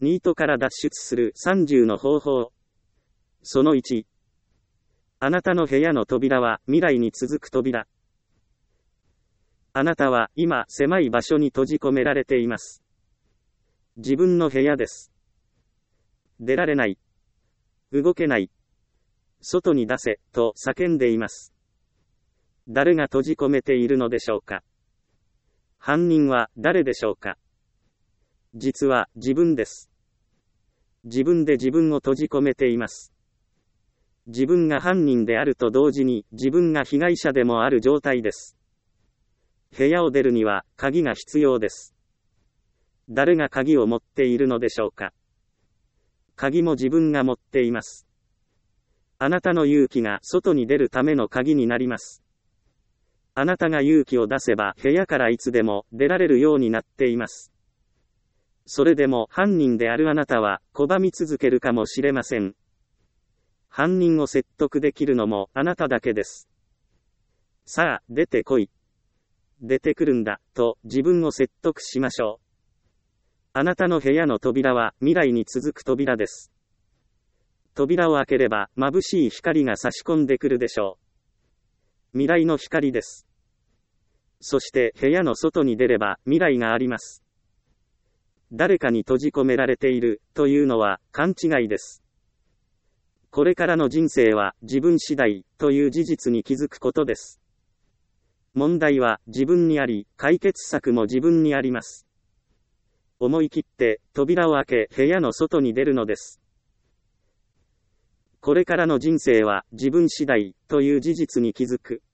ニートから脱出する30の方法。その1。あなたの部屋の扉は未来に続く扉。あなたは今狭い場所に閉じ込められています。自分の部屋です。出られない。動けない。外に出せ、と叫んでいます。誰が閉じ込めているのでしょうか。犯人は誰でしょうか。実は自分です。自分で自分を閉じ込めています。自分が犯人であると同時に自分が被害者でもある状態です。部屋を出るには鍵が必要です。誰が鍵を持っているのでしょうか。鍵も自分が持っています。あなたの勇気が外に出るための鍵になります。あなたが勇気を出せば部屋からいつでも出られるようになっています。それでも犯人であるあなたは拒み続けるかもしれません。犯人を説得できるのもあなただけです。さあ、出てこい。出てくるんだ、と自分を説得しましょう。あなたの部屋の扉は未来に続く扉です。扉を開ければ眩しい光が差し込んでくるでしょう。未来の光です。そして部屋の外に出れば未来があります。誰かに閉じ込められているというのは勘違いです。これからの人生は自分次第という事実に気づくことです。問題は自分にあり、解決策も自分にあります。思い切って扉を開け部屋の外に出るのです。これからの人生は自分次第という事実に気づく。